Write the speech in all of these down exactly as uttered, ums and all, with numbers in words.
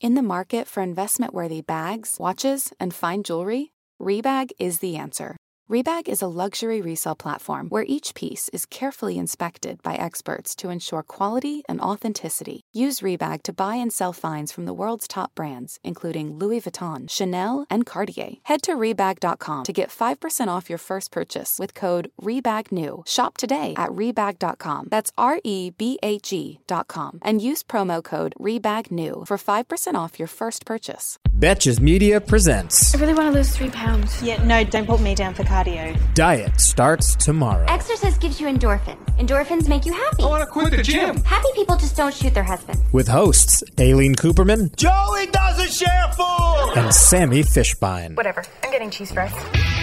In the market for investment-worthy bags, watches, and fine jewelry, Rebag is the answer. Rebag is a luxury resale platform where each piece is carefully inspected by experts to ensure quality and authenticity. Use Rebag to buy and sell finds from the world's top brands, including Louis Vuitton, Chanel, and Cartier. Head to Rebag dot com to get five percent off your first purchase with code REBAGNEW. Shop today at Rebag dot com. That's R E B A G dot com. And use promo code REBAGNEW for five percent off your first purchase. Betches Media presents. I really want to lose three pounds. Yeah, no, don't put me down for cardio. Diet starts tomorrow. Exercise gives you endorphins. Endorphins make you happy. I want to quit the gym. Happy people just don't shoot their husbands. With hosts Aileen Cooperman, Joey doesn't share food, and Sammy Fishbein. Whatever. I'm getting cheese fries.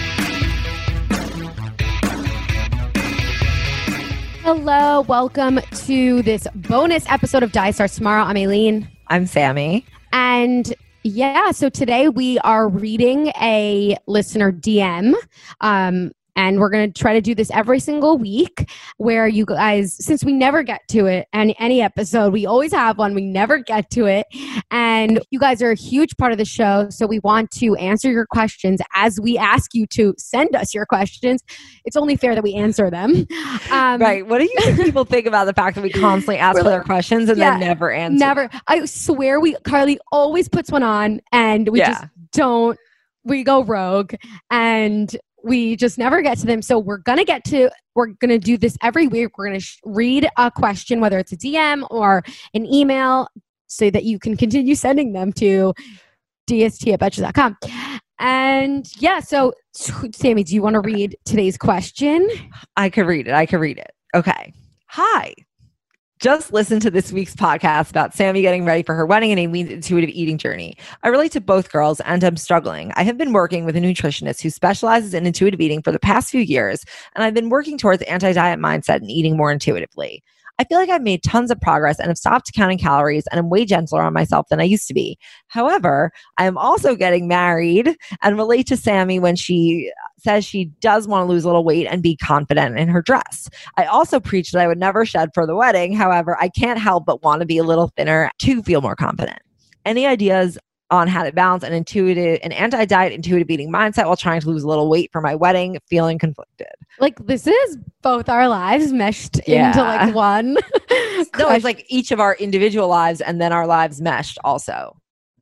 Hello, welcome to this bonus episode of Diet Starts Tomorrow. I'm Aileen. I'm Sammy. And yeah, so today we are reading a listener D M. Um, and we're going to try to do this every single week where you guys, since we never get to it, any, any episode, we always have one, we never get to it. And you guys are a huge part of the show. So we want to answer your questions as we ask you to send us your questions. It's only fair that we answer them. Um, right. What do you think people think about the fact that we constantly ask for their questions and yeah, then never answer? Never. I swear we, Carly always puts one on and we yeah. just don't, we go rogue and we just never get to them. So we're going to get to, we're going to do this every week. We're going to sh- read a question, whether it's a D M or an email, so that you can continue sending them to D S T at betches dot com. And yeah, so Sammy, do you want to read today's question? I could read it. I could read it. Okay. Hi. Just listen to this week's podcast about Sammy getting ready for her wedding and Aileen's intuitive eating journey. I relate to both girls and I'm struggling. I have been working with a nutritionist who specializes in intuitive eating for the past few years, and I've been working towards anti-diet mindset and eating more intuitively. I feel like I've made tons of progress and have stopped counting calories and I'm way gentler on myself than I used to be. However, I am also getting married and relate to Sammy when she says she does want to lose a little weight and be confident in her dress. I also preach that I would never shed for the wedding. However, I can't help but want to be a little thinner to feel more confident. Any ideas on how to balance an intuitive, an anti-diet intuitive eating mindset while trying to lose a little weight for my wedding, feeling conflicted? Like, this is both our lives meshed yeah. into like one. No, it's like each of our individual lives and then our lives meshed also.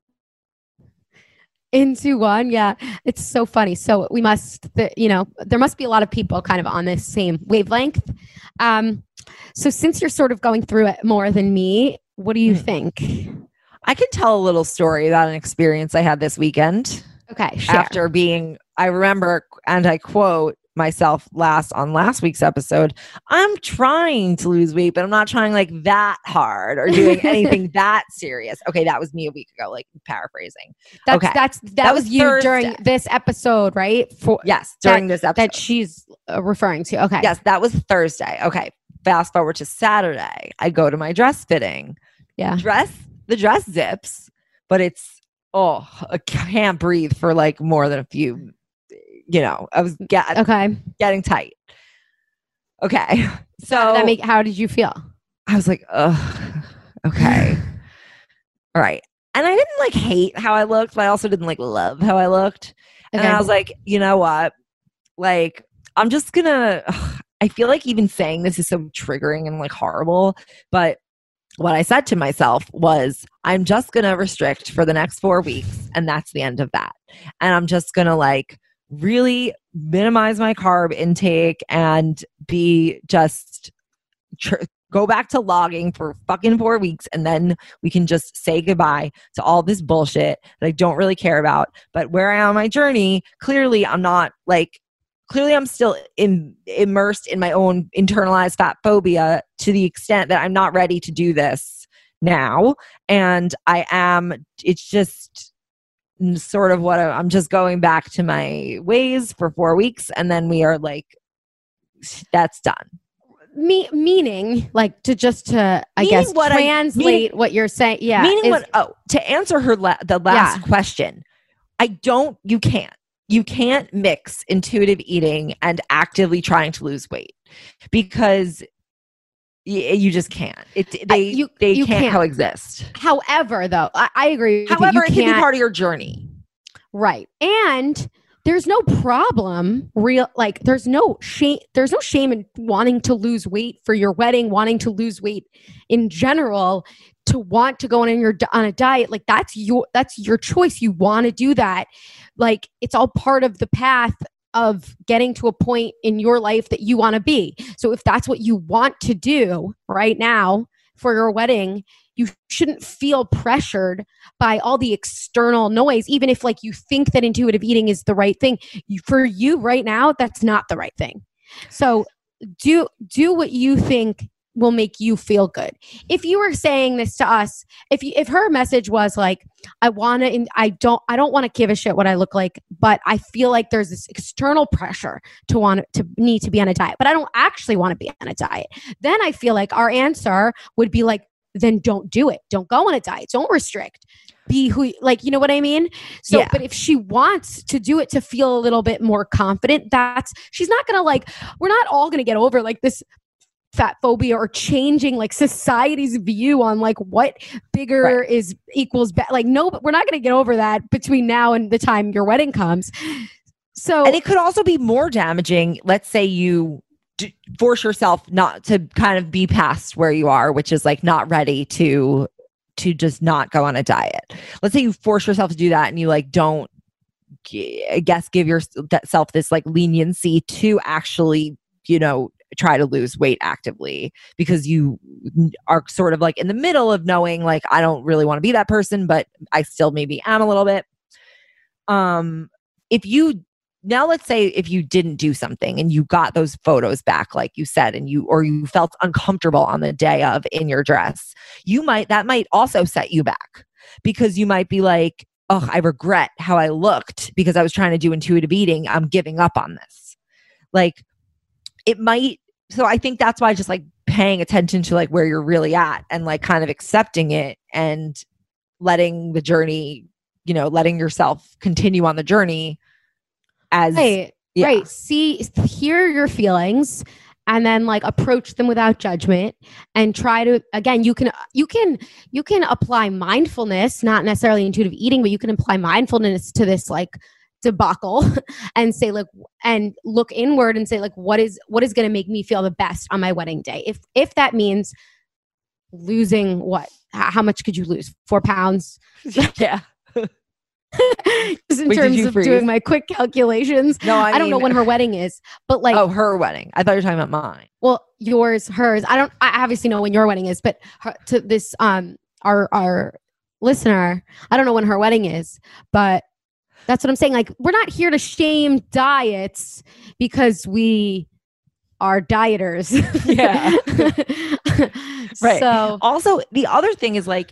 Into one. Yeah. It's so funny. So we must, the, you know, there must be a lot of people kind of on this same wavelength. Um, so since you're sort of going through it more than me, what do you mm. think? I can tell a little story about an experience I had this weekend. Okay. Share. After being, I remember, and I quote myself last on last week's episode, I'm trying to lose weight, but I'm not trying like that hard or doing anything that serious. Okay, that was me a week ago, like paraphrasing. That's okay. that's that, that was, was you Thursday. During this episode, right? For yes, during that, this episode that she's uh, referring to. Okay. Yes, that was Thursday. Okay. Fast forward to Saturday. I go to my dress fitting. Yeah. Dress, the dress zips, but it's oh, I can't breathe for like more than a few. You know, I was get, okay. getting tight. Okay. So how did, that make, how did you feel? I was like, ugh, okay. All right. And I didn't like hate how I looked, but I also didn't like love how I looked. Okay. And I was like, you know what? Like, I'm just gonna, ugh, I feel like even saying this is so triggering and like horrible, but what I said to myself was, I'm just gonna restrict for the next four weeks. And that's the end of that. And I'm just gonna like, really minimize my carb intake and be just tr- go back to logging for fucking four weeks. And then we can just say goodbye to all this bullshit that I don't really care about. But where I am on my journey, clearly I'm not like, clearly I'm still in, immersed in my own internalized fat phobia to the extent that I'm not ready to do this now. And I am, it's just sort of what I, I'm just going back to my ways for four weeks. And then we are like, that's done. Me, meaning like to just to, I meaning guess, what translate I, meaning, what you're saying. Yeah. Meaning is, what, oh, to answer her, la- the last yeah. question, I don't, you can't, you can't mix intuitive eating and actively trying to lose weight because y- you just can't. It they I, you, they you can't, can't coexist. However, though, I, I agree. With However, you. You it can be can't- part of your journey. Right. And there's no problem real like there's no shame there's no shame in wanting to lose weight for your wedding, wanting to lose weight in general, to want to go on your on a diet. Like that's your that's your choice. You want to do that. Like it's all part of the path of getting to a point in your life that you want to be. So if that's what you want to do right now for your wedding, you shouldn't feel pressured by all the external noise, even if like you think that intuitive eating is the right thing. You, for you right now, that's not the right thing. So do do what you think will make you feel good. If you were saying this to us, if you, if her message was like, I want to, I don't, I don't want to give a shit what I look like, but I feel like there's this external pressure to want to need to be on a diet, but I don't actually want to be on a diet. Then I feel like our answer would be like, then don't do it. Don't go on a diet. Don't restrict. Be who, like, you know what I mean? So, Yeah. but if she wants to do it to feel a little bit more confident, that's, she's not going to like, we're not all going to get over like this fat phobia or changing like society's view on like what bigger Right. is equals better. Like, no, but we're not going to get over that between now and the time your wedding comes. So, And it could also be more damaging. Let's say you d- force yourself not to kind of be past where you are, which is like not ready to to just not go on a diet. Let's say you force yourself to do that and you like don't, I guess, give yourself this like leniency to actually, you know, try to lose weight actively because you are sort of like in the middle of knowing like, I don't really want to be that person, but I still maybe am a little bit. Um, if you Now, let's say if you didn't do something and you got those photos back, like you said, and you, or you felt uncomfortable on the day of in your dress, you might, that might also set you back because you might be like, oh, I regret how I looked because I was trying to do intuitive eating. I'm giving up on this. Like it might, so I think that's why just like paying attention to like where you're really at and like kind of accepting it and letting the journey, you know, letting yourself continue on the journey. As right, yeah. right. See, hear your feelings and then like approach them without judgment and try to, again, you can, you can, you can apply mindfulness, not necessarily intuitive eating, but you can apply mindfulness to this like debacle and say like, and look inward and say like, what is, what is going to make me feel the best on my wedding day? If, if that means losing what, H- how much could you lose? Four pounds? Yeah. Just in Wait, did terms you of freeze? doing my quick calculations. No, I, I, don't know mean- when her wedding is, but like, Oh, her wedding. I thought you were talking about mine. well, yours, hers. I don't. I obviously know when your wedding is, but her, to this, um, our our listener, I don't know when her wedding is, but that's what I'm saying. Like, we're not here to shame diets because we are dieters. Yeah. Right. So Also, the other thing is like,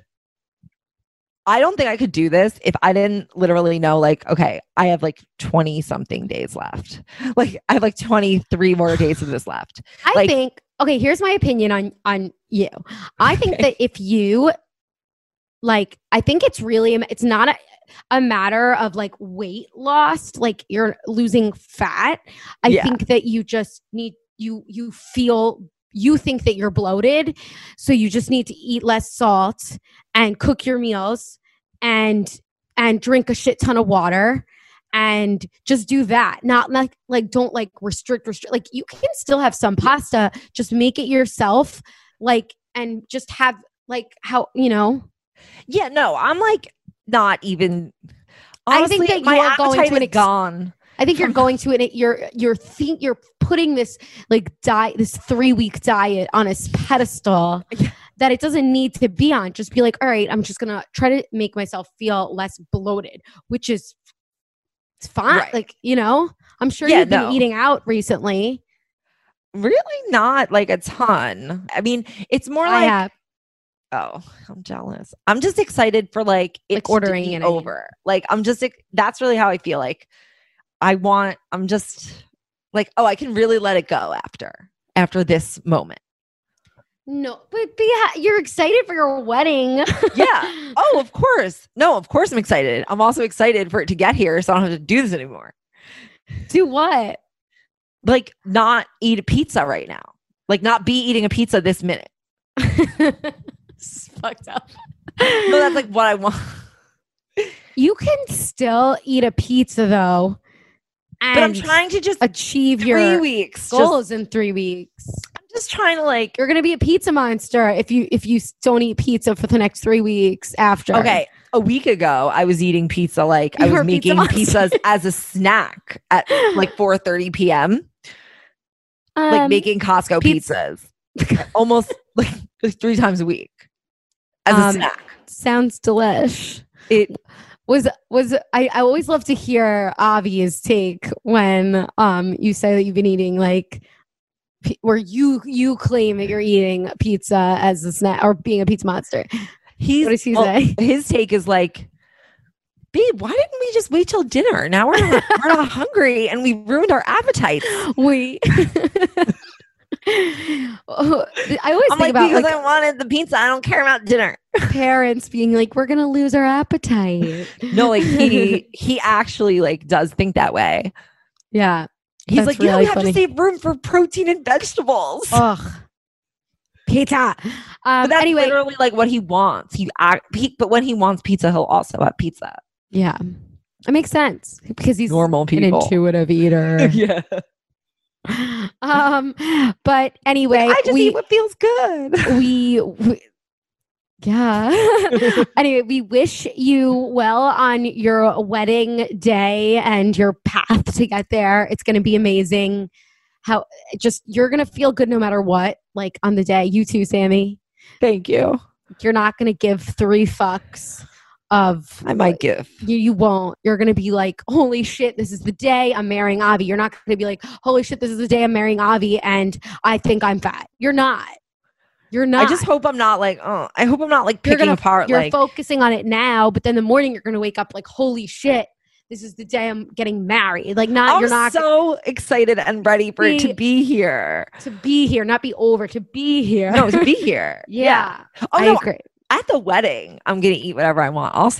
I don't think I could do this if I didn't literally know, like, okay, I have like twenty something days left. Like, I have like twenty-three more days of this left. I Like- think, okay, here's my opinion on, on you. I think Okay. that if you like, I think it's really, it's not a, a matter of like weight loss, like you're losing fat. I Yeah. think that you just need, you, you feel, you think that you're bloated. So you just need to eat less salt and cook your meals and, and drink a shit ton of water. And just do that. Not like, like, don't like restrict, restrict. Like, you can still have some pasta. Just make it yourself. Like, and just have like how, you know. Yeah, no, I'm like not even. I Honestly, think that my you're going appetite to an is ex- gone. I think you're going to it. You're you're think you're putting this like diet, this three week diet on a pedestal Yeah. that it doesn't need to be on. Just be like, all right, I'm just gonna try to make myself feel less bloated, which is it's fine. Right. Like, you know, I'm sure Yeah, you've been no. eating out recently. Really not like a ton. I mean, it's more I like, have. oh, I'm jealous. I'm just excited for like it Like ordering to be it, I mean. over. Like I'm just ex- that's really how I feel. Like I want. I'm just like, oh, I can really let it go after after this moment. No, but be ha- you're excited for your wedding. Yeah. Oh, of course. No, of course I'm excited. I'm also excited for it to get here, so I don't have to do this anymore. Do what? Like not eat a pizza right now. Like not be eating a pizza this minute. It's fucked up. No, that's like what I want. You can still eat a pizza though. But I'm trying to just achieve three your weeks. goals Just, in three weeks. I'm just trying to like. You're gonna be a pizza monster if you if you don't eat pizza for the next three weeks after. Okay, a week ago I was eating pizza like You I were was a pizza making monster. pizzas as a snack at like four thirty p.m. Um, like making Costco pizza- pizzas, almost like three times a week as a Um, snack. Sounds delish. It Was was I, I always love to hear Avi's take when um you say that you've been eating like p- where you you claim that you're eating pizza as a snack or being a pizza monster. he's What does he well, say? His take is like, babe, why didn't we just wait till dinner? Now we're not, we're not hungry and we ruined our appetites. We I always I'm think like, about because like I wanted the pizza. I don't care about dinner. parents being like, we're gonna lose our appetite. No, like he he actually like does think that way. Yeah. He's That's like, you know, really we have funny. to save room for protein and vegetables. Ugh. Pizza. But Um that's anyway. literally like what he wants. He, act, he but when he wants pizza, he'll also have pizza. Yeah. It makes sense because he's Normal an people. intuitive eater. Yeah. um but anyway, I just we, eat what feels good. we we yeah. Anyway, we wish you well on your wedding day and your path to get there. It's going to be amazing. How just you're going to feel good no matter what, like on the day. You too, Sammy. Thank you. You're not going to give three fucks of I might give. You, you won't. You're going to be like, holy shit, this is the day I'm marrying Avi. You're not going to be like, holy shit, this is the day I'm marrying Avi and I think I'm fat. You're not. You're not. I just hope I'm not like, oh, I hope I'm not like you're picking gonna, apart. You're like, focusing on it now, but then in the morning you're going to wake up like, holy shit, this is the day I'm getting married. Like, not I'm you're not so excited and ready for it to Be- be here. to be here, not be over, to be here. No, to be here. yeah, Oh, I no, agree. at the wedding, I'm gonna eat whatever I want. Also,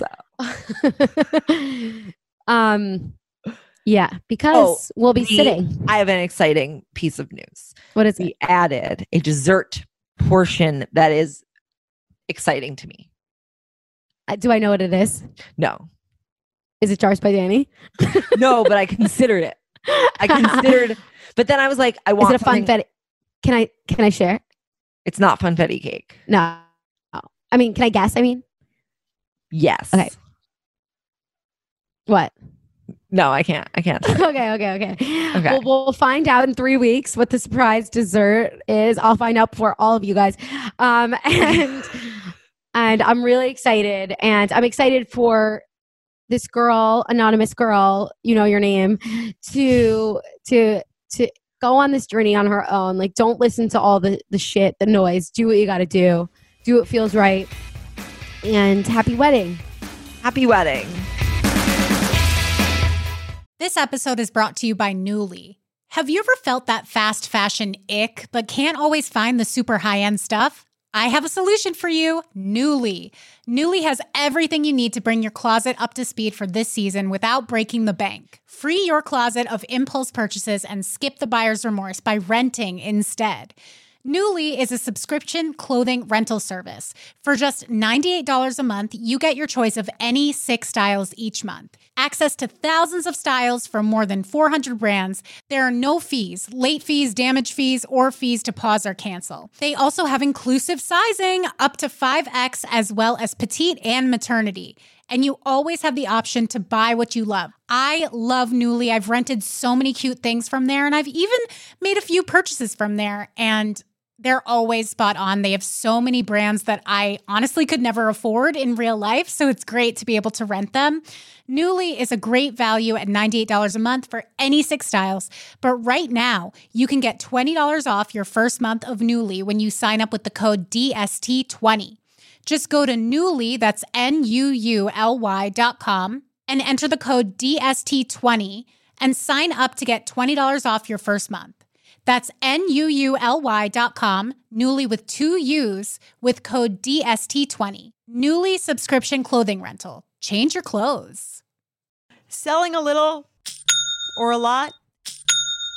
um, yeah, because we'll be we- sitting. I have an exciting piece of news. What is We it? added a dessert portion that is exciting to me. Uh, Do I know what it is? No, Is it Jars by Danny? no, but I considered it. I considered, but then I was like, I Is want. it a something- funfetti? Can I can I share? It's not funfetti cake. No. I mean, can I guess? I mean, Yes. Okay. what? No, I can't. I can't. okay, okay, okay. Okay. Well, we'll find out in three weeks what the surprise dessert is. I'll find out for all of you guys. Um, and and I'm really excited. And I'm excited for this girl, anonymous girl, you know your name, to to to go on this journey on her own. Like, don't listen to all the, the shit, the noise. Do what you got to do. Do what feels right. And happy wedding. Happy wedding. This episode is brought to you by Nuuly. Have you ever felt that fast fashion ick, but can't always find the super high-end stuff? I have a solution for you, Nuuly. Nuuly has everything you need to bring your closet up to speed for this season without breaking the bank. Free your closet of impulse purchases and skip the buyer's remorse by renting instead. Nuuly is a subscription clothing rental service. For just ninety-eight dollars a month, you get your choice of any six styles each month. Access to thousands of styles from more than four hundred brands. There are no fees, late fees, damage fees, or fees to pause or cancel. They also have inclusive sizing up to five X as well as petite and maternity. And you always have the option to buy what you love. I love Nuuly. I've rented so many cute things from there, and I've even made a few purchases from there, and they're always spot on. They have so many brands that I honestly could never afford in real life, so it's great to be able to rent them. Nuuly is a great value at ninety-eight dollars a month for any six styles, but right now, you can get twenty dollars off your first month of Nuuly when you sign up with the code D S T twenty. Just go to Nuuly, that's N U U L Y dot com, and enter the code D S T twenty and sign up to get twenty dollars off your first month. That's N U U L Y dot com, Nuuly with two U's, with code D S T twenty. Nuuly subscription clothing rental. Change your clothes. Selling a little or a lot?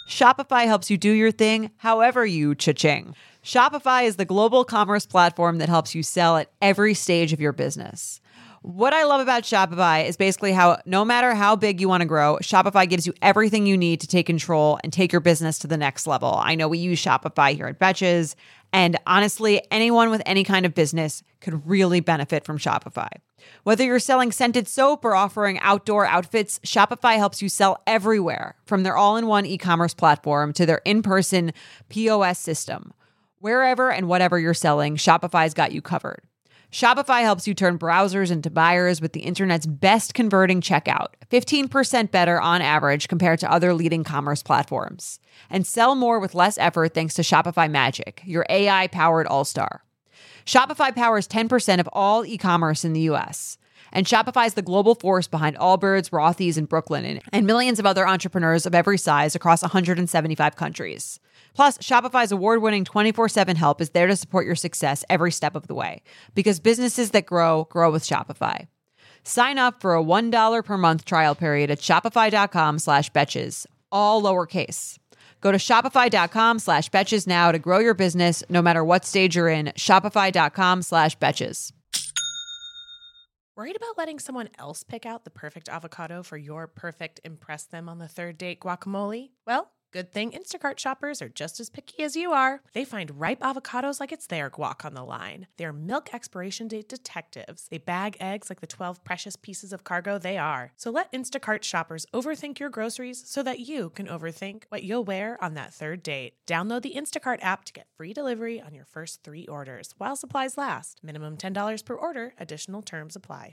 Shopify helps you do your thing however you cha-ching. Shopify is the global commerce platform that helps you sell at every stage of your business. What I love about Shopify is basically how no matter how big you want to grow, Shopify gives you everything you need to take control and take your business to the next level. I know we use Shopify here at Betches, and honestly, anyone with any kind of business could really benefit from Shopify. Whether you're selling scented soap or offering outdoor outfits, Shopify helps you sell everywhere, from their all-in-one e-commerce platform to their in-person P O S system. Wherever and whatever you're selling, Shopify's got you covered. Shopify helps you turn browsers into buyers with the internet's best converting checkout, fifteen percent better on average compared to other leading commerce platforms. And sell more with less effort thanks to Shopify Magic, your A I-powered all-star. Shopify powers ten percent of all e-commerce in the U S. And Shopify is the global force behind Allbirds, Rothy's, and Brooklinen, and millions of other entrepreneurs of every size across one hundred seventy-five countries. Plus, Shopify's award-winning twenty-four seven help is there to support your success every step of the way. Because businesses that grow, grow with Shopify. Sign up for a one dollar per month trial period at shopify.com slash betches, all lowercase. Go to shopify.com slash betches now to grow your business no matter what stage you're in. Shopify.com slash betches. Worried about letting someone else pick out the perfect avocado for your perfect impress them on the third date guacamole? Well, good thing Instacart shoppers are just as picky as you are. They find ripe avocados like it's their guac on the line. They're milk expiration date detectives. They bag eggs like the twelve precious pieces of cargo they are. So let Instacart shoppers overthink your groceries so that you can overthink what you'll wear on that third date. Download the Instacart app to get free delivery on your first three orders while supplies last. Minimum ten dollars per order. Additional terms apply.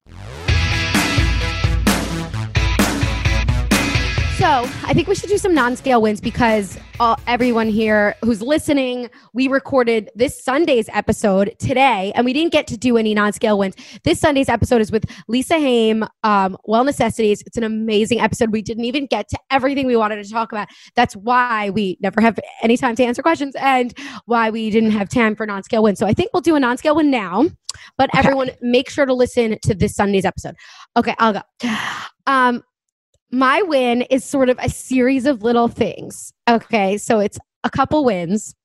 So I think we should do some non-scale wins because uh, everyone here who's listening, we recorded this Sunday's episode today, and we didn't get to do any non-scale wins. This Sunday's episode is with Lisa Haim, um, Well Necessities. It's an amazing episode. We didn't even get to everything we wanted to talk about. That's why we never have any time to answer questions and why we didn't have time for non-scale wins. So I think we'll do a non-scale win now, but okay. Everyone make sure to listen to this Sunday's episode. Okay, I'll go. Um, My win is sort of a series of little things. Okay, so it's a couple wins.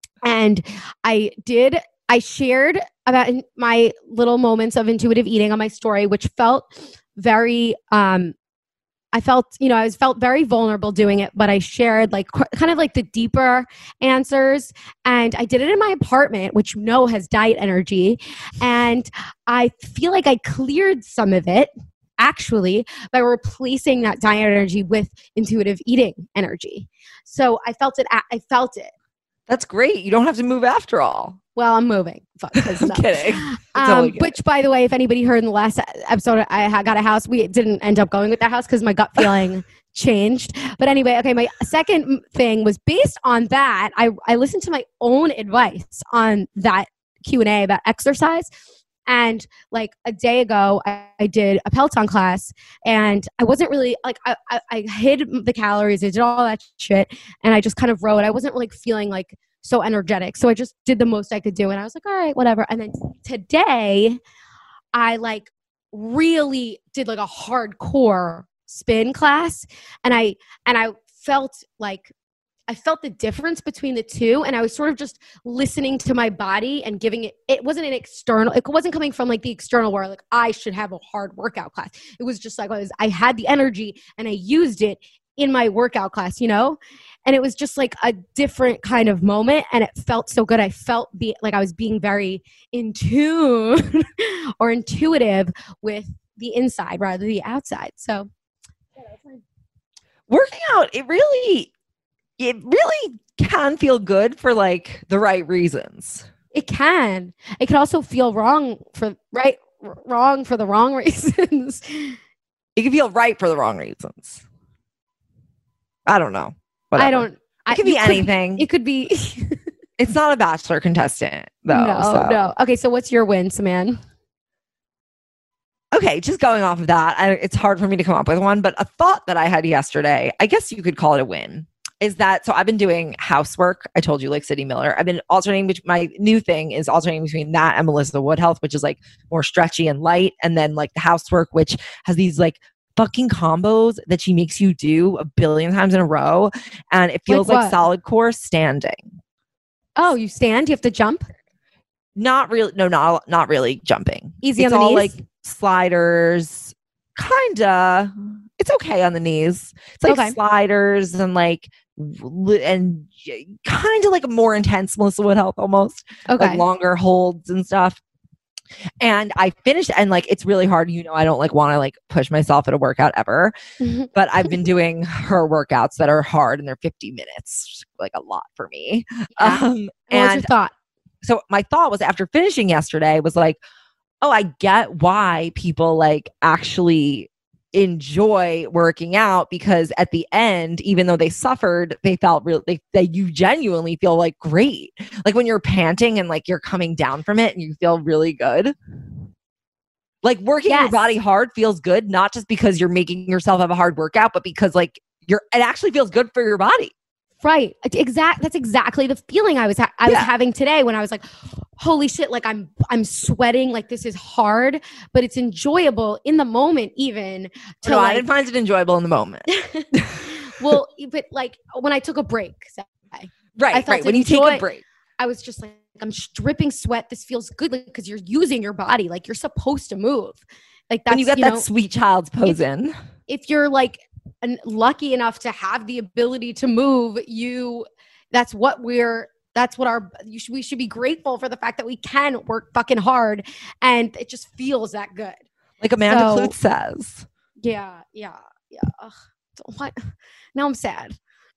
And I did, I shared about my little moments of intuitive eating on my story, which felt very, um, I felt, you know, I was felt very vulnerable doing it, but I shared like kind of like the deeper answers. And I did it in my apartment, which you know has diet energy. And I feel like I cleared some of it, actually, by replacing that diet energy with intuitive eating energy. So I felt it. I felt it. That's great. You don't have to move after all. Well, I'm moving. Fuck, I'm no. kidding. Um, which, by the way, if anybody heard in the last episode, I got a house. We didn't end up going with that house because my gut feeling changed. But anyway, okay, my second thing was based on that. I, I listened to my own advice on that Q and A about exercise. And like a day ago, I, I did a Peloton class and I wasn't really like, I, I, I hid the calories. I did all that shit. And I just kind of rode. I wasn't like feeling like so energetic. So I just did the most I could do. And I was like, all right, whatever. And then today I like really did like a hardcore spin class. And I, and I felt like, I felt the difference between the two, and I was sort of just listening to my body and giving it, it wasn't an external, it wasn't coming from like the external where like I should have a hard workout class. It was just like I was, I had the energy and I used it in my workout class, you know? And it was just like a different kind of moment and it felt so good. I felt be, like I was being very in tune or intuitive with the inside rather than the outside. So yeah, that's fine. Working out, it really... It really can feel good for like the right reasons. It can. It can also feel wrong for right, wrong for the wrong reasons. It can feel right for the wrong reasons. I don't know. Whatever. I don't. It could be anything. It could be. It's not a Bachelor contestant though. No, so. no. Okay, so what's your win, Saman? Okay, just going off of that, I, it's hard for me to come up with one, but a thought that I had yesterday, I guess you could call it a win. Is that, so I've been doing housework. I told you, like Sydney Miller. I've been alternating, between, my new thing is alternating between that and Melissa Wood Health, which is like more stretchy and light. And then like the housework, which has these like fucking combos that she makes you do a billion times in a row. And it feels Like like, what? solid core standing. Oh, you stand? You have to jump? Not really. No, not, not really jumping. Easy it's on the all knees? like sliders. Kinda. It's okay on the knees. It's like Okay. sliders and like, li- and kind of like a more intense Melissa would help almost. Okay. Like longer holds and stuff. And I finished and like it's really hard. You know, I don't like want to like push myself at a workout ever. But I've been doing her workouts that are hard and they're fifty minutes, like a lot for me. Yeah. Um What was and your thought? so my thought was after finishing yesterday was like, oh, I get why people like actually enjoy working out, because at the end, even though they suffered, they felt real they, they you genuinely feel like great. Like when you're panting and like you're coming down from it and you feel really good. Like working your Yes. body hard feels good, not just because you're making yourself have a hard workout, but because like you're it actually feels good for your body. Right. Exact. That's exactly the feeling I was ha- I was Yeah. having today when I was like, "Holy shit! Like I'm I'm sweating. Like this is hard, but it's enjoyable in the moment. Even to No, I like, didn't find it enjoyable in the moment. well, but like when I took a break, say, Right, I felt right. When you enjoy- take a break. I was just like, I'm dripping sweat. This feels good because you're using your body. Like you're supposed to move. Like that's When you get you that know, sweet child's pose in. if you're like an, lucky enough to have the ability to move, you that's what we're that's what our you should, we should be grateful for the fact that we can work fucking hard and it just feels that good. Like Amanda So- Klutz says. Yeah, yeah, yeah. Ugh. What? Now I'm sad.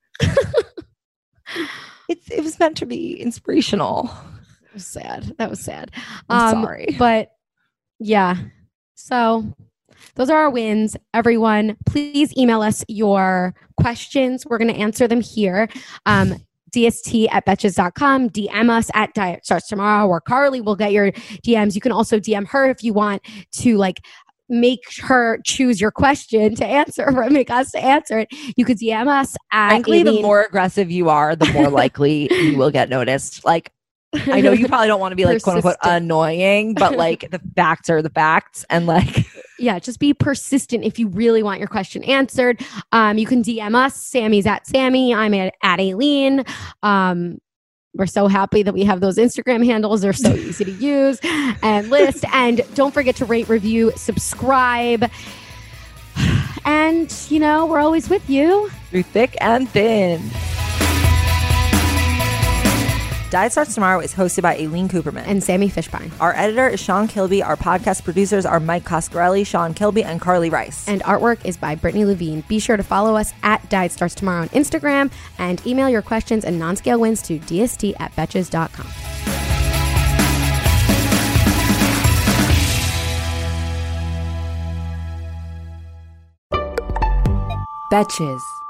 It's it was meant to be inspirational. That was sad. That was sad. I'm Um, sorry. But yeah. So those are our wins. Everyone, please email us your questions. We're going to answer them here. Um, D S T at betches dot com. D M us at Diet Starts Tomorrow, or Carly will get your D Ms. You can also D M her if you want to like make her choose your question to answer or make us to answer it. You could D M us at Frankly, the Aileen- more aggressive you are, the more likely you will get noticed. Like, I know you probably don't want to be like quote unquote Persistent. annoying, but like the facts are the facts. And like, yeah, just be persistent if you really want your question answered. Um, you can D M us. Sammy's at Sammy. I'm at, at Aileen. Um, we're so happy that we have those Instagram handles. They're so easy to use and list. And don't forget to rate, review, subscribe. And, you know, we're always with you. through thick and thin. Diet Starts Tomorrow is hosted by Aileen Cooperman. And Sammy Fishbein. Our editor is Sean Kilby. Our podcast producers are Mike Coscarelli, Sean Kilby, and Carly Rice. And artwork is by Brittany Levine. Be sure to follow us at Diet Starts Tomorrow on Instagram and email your questions and non-scale wins to D S T at betches dot com. Betches.